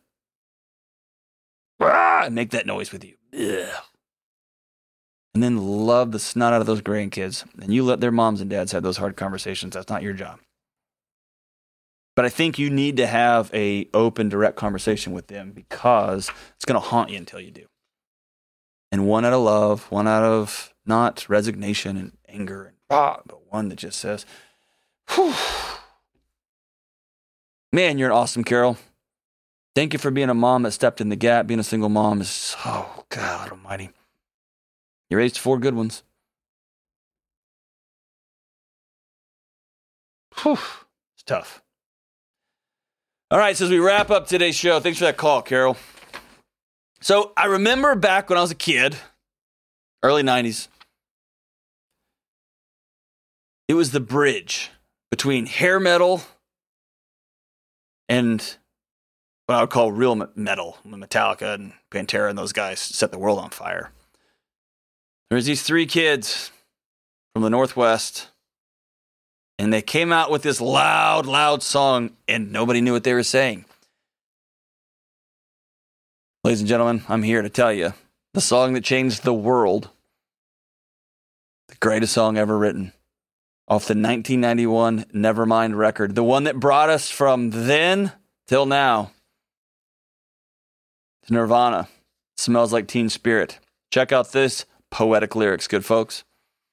A: make that noise with you. Ugh. And then love the snot out of those grandkids. And you let their moms and dads have those hard conversations. That's not your job. But I think you need to have a open, direct conversation with them because it's going to haunt you until you do. And one out of love, one out of not resignation and anger, but one that just says, whew. Man, you're an awesome, Carol. Thank you for being a mom that stepped in the gap. Being a single mom is, oh, God almighty. You raised 4 good ones. Whew, it's tough. All right, so as we wrap up today's show, thanks for that call, Carol. So I remember back when I was a kid, early 90s, it was the bridge between hair metal and what I would call real metal. Metallica and Pantera and those guys set the world on fire. There's these 3 kids from the Northwest, and they came out with this loud song, and nobody knew what they were saying. Ladies and gentlemen, I'm here to tell you, the song that changed the world, the greatest song ever written, off the 1991 Nevermind record, the one that brought us from then till now, to Nirvana, Smells Like Teen Spirit. Check out this poetic lyrics, good folks.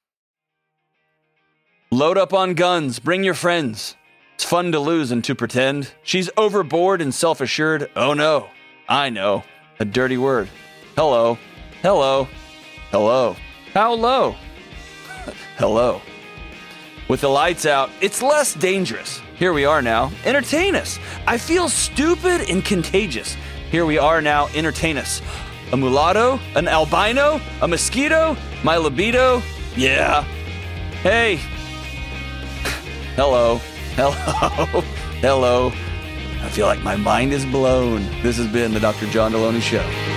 A: Load up on guns, bring your friends. It's fun to lose and to pretend. She's overboard and self-assured. Oh no, I know. A dirty word. Hello, hello, hello. How low? Hello. With the lights out, it's less dangerous. Here we are now. Entertain us. I feel stupid and contagious. Here we are now. Entertain us. A mulatto? An albino? A mosquito? My libido? Yeah. Hey. Hello. Hello. Hello. I feel like my mind is blown. This has been the Dr. John Deloney Show.